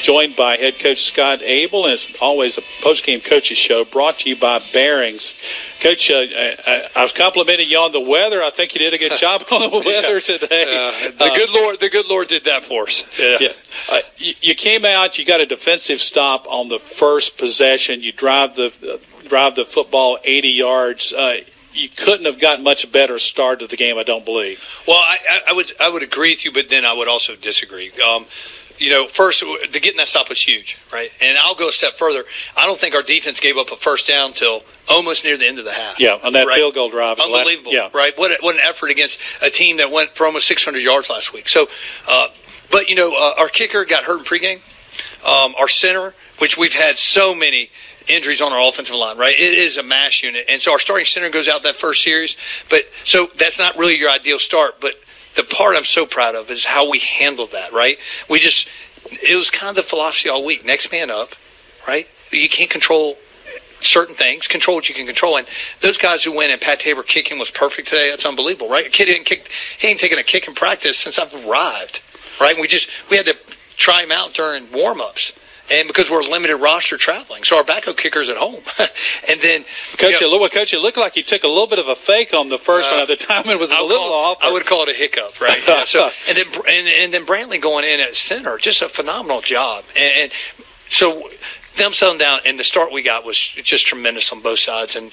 joined by head coach Scott Abel, and as always, a post-game coaches show brought to you by Bearings. Coach, I was complimenting you on the weather. I think you did a good job on the weather today. The good Lord did that for us. Yeah. You came out. You got a defensive stop on the first possession. You drive the football 80 yards. You couldn't have gotten much better start to the game, I don't believe. Well, I would agree with you, but then I would also disagree. First, to getting that stop was huge, right? And I'll go a step further. I don't think our defense gave up a first down till almost near the end of the half. Yeah, on that field goal drive. Unbelievable, right? What an effort against a team that went for almost 600 yards last week. So, our kicker got hurt in pregame. Our center, which we've had so many injuries on our offensive line, right? It is a mash unit. And so our starting center goes out that first series. So that's not really your ideal start, but the part I'm so proud of is how we handled that, right? It was kind of the philosophy all week. Next man up, right? You can't control certain things. Control what you can control. And those guys who went and Pat Tabor kicking was perfect today. That's unbelievable, right? A kid he ain't taken a kick in practice since I've arrived, right? We had to try him out during warm-ups. And because we're a limited roster traveling, so our backup kicker's at home. And then, Coach, it looked like you took a little bit of a fake on the first one at the time. It was a little off. I would call it a hiccup, right? Yeah, so and then Brantley going in at center, just a phenomenal job. And so them settling down, and the start we got was just tremendous on both sides. And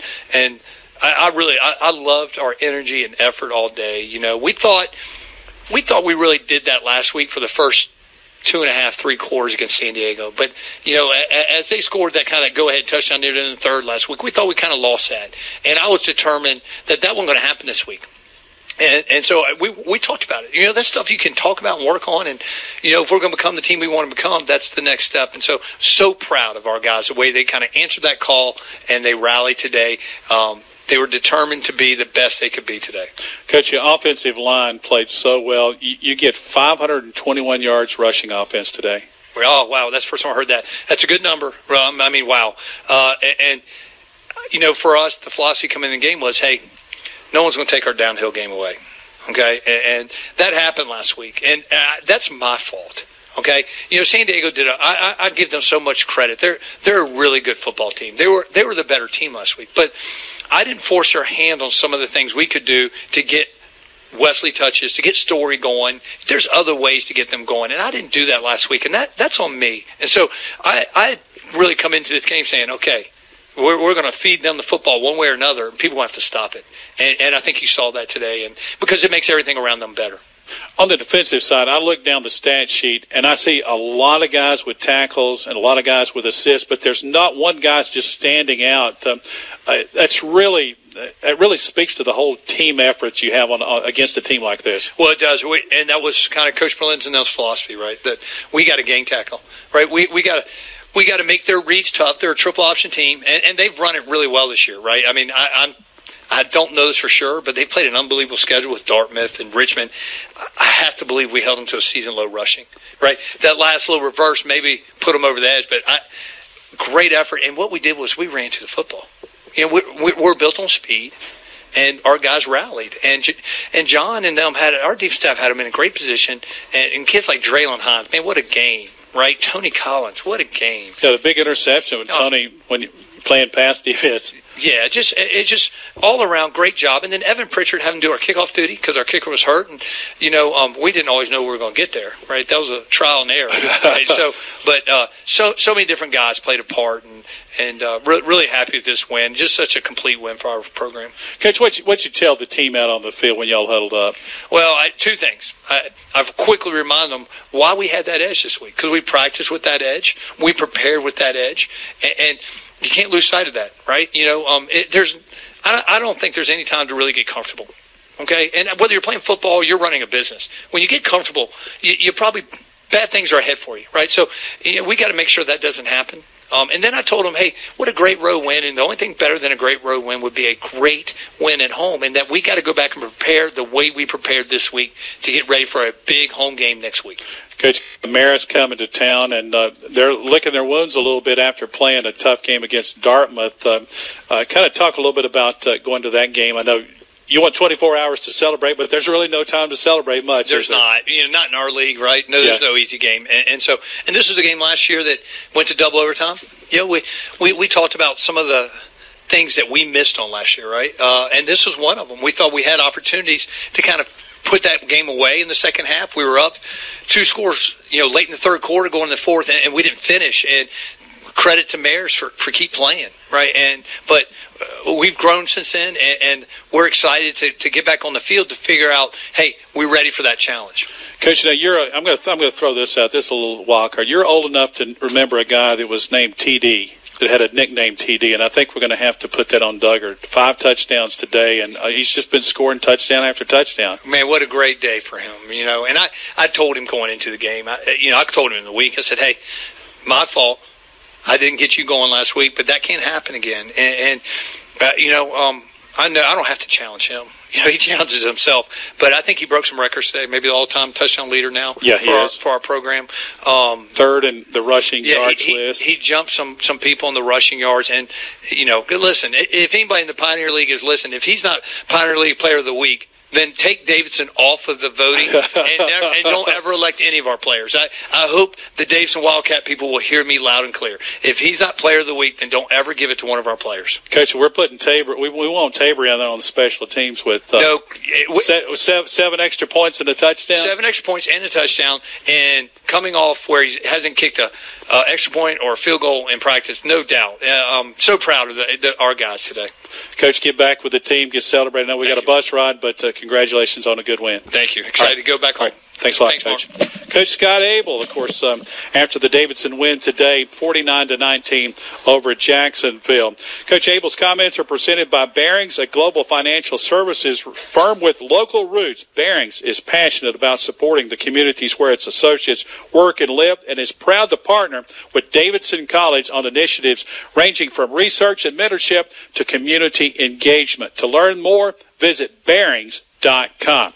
I loved our energy and effort all day. We thought we really did that last week for the first 2.5, 3 quarters against San Diego. But, as they scored that kind of go-ahead touchdown near the end of the third last week, we thought we kind of lost that. And I was determined that wasn't going to happen this week. And so we talked about it. That's stuff you can talk about and work on. And, if we're going to become the team we want to become, that's the next step. And so proud of our guys, the way they kind of answered that call and they rallied today. They were determined to be the best they could be today. Coach, your offensive line played so well. You get 521 yards rushing offense today. Oh, wow. That's the first time I heard that. That's a good number. Wow. For us, the philosophy coming in the game was, hey, no one's going to take our downhill game away. Okay? And that happened last week. And that's my fault. Okay, San Diego did. I give them so much credit. They're a really good football team. They were the better team last week. But I didn't force their hand on some of the things we could do to get Wesley touches, to get Story going. There's other ways to get them going, and I didn't do that last week, and that's on me. And so I really come into this game saying, okay, we're going to feed them the football one way or another, and people have to stop it. And I think you saw that today, and because it makes everything around them better. On the defensive side, I look down the stat sheet, and I see a lot of guys with tackles and a lot of guys with assists, but there's not one guy's just standing out. It really speaks to the whole team effort you have against a team like this. Well, it does, and that was kind of Coach Berlin's philosophy, right? That we got to gang tackle, right? We got to make their reads tough. They're a triple option team, and they've run it really well this year, right? I mean, I don't know this for sure, but they played an unbelievable schedule with Dartmouth and Richmond. I have to believe we held them to a season-low rushing, right? That last little reverse maybe put them over the edge, but great effort. And what we did was we ran to the football. We're built on speed, and our guys rallied. And John and them our defense staff had them in a great position. And kids like Draylon Hines, man, what a game, right? Tony Collins, what a game. Yeah, the big interception with Tony when you playing pass defense. Yeah, it just all around great job. And then Evan Pritchard having to do our kickoff duty because our kicker was hurt, and we didn't always know we were going to get there, right? That was a trial and error, right? So many different guys played a part, and really happy with this win. Just such a complete win for our program. Coach, what'd you tell the team out on the field when y'all huddled up? Well, two things. I've quickly reminded them why we had that edge this week, because we practiced with that edge, we prepared with that edge, and you can't lose sight of that, right? I don't think there's any time to really get comfortable, okay? And whether you're playing football or you're running a business, when you get comfortable, you probably bad things are ahead for you, right? So we got to make sure that doesn't happen. And then I told them, hey, what a great road win, and the only thing better than a great road win would be a great win at home, and that we got to go back and prepare the way we prepared this week to get ready for a big home game next week. Coach, Marist coming to town, and they're licking their wounds a little bit after playing a tough game against Dartmouth. Kind of talk a little bit about going to that game. I know you want 24 hours to celebrate, but there's really no time to celebrate much. There's not, not in our league, right? No, there's no easy game. And this was the game last year that went to double overtime. We talked about some of the things that we missed on last year, right? And this was one of them. We thought we had opportunities to kind of put that game away in the second half. We were up 2 scores, late in the third quarter, going in the fourth, and we didn't finish. And credit to Mares for keep playing, right? But we've grown since then, and we're excited to get back on the field to figure out, hey, we're ready for that challenge. Coach, now I'm going to throw this out. This is a little wild card. You're old enough to remember a guy that was named TD, that had a nickname TD, and I think we're going to have to put that on Duggar. 5 touchdowns today, and he's just been scoring touchdown after touchdown. Man, what a great day for him, And I told him going into the game, I told him in the week, I said, hey, my fault. I didn't get you going last week, but that can't happen again. And I know I don't have to challenge him. He challenges himself. But I think he broke some records today. Maybe the all-time touchdown leader now. Yeah, he is. For our program. Third in the rushing yards list. He jumped some people in the rushing yards. And, listen, if anybody in the Pioneer League is listening, if he's not Pioneer League Player of the Week, then take Davidson off of the voting and don't ever elect any of our players. I hope the Davidson Wildcat people will hear me loud and clear. If he's not Player of the Week, then don't ever give it to one of our players. Coach, we're putting Tabor. We want Tabor out there on the special teams with 7 extra points and a touchdown. 7 extra points and a touchdown, and coming off where he hasn't kicked a extra point or a field goal in practice, no doubt. I'm so proud of our guys today. Coach, get back with the team, get celebrated. I know we got a bus ride, but congratulations on a good win. Thank you. Excited to go back home. Thanks a lot, Coach. Mark. Coach Scott Abel, of course, after the Davidson win today, 49-19 over Jacksonville. Coach Abel's comments are presented by Barings, a global financial services firm with local roots. Barings is passionate about supporting the communities where its associates work and live, and is proud to partner with Davidson College on initiatives ranging from research and mentorship to community engagement. To learn more, visit Barings.com.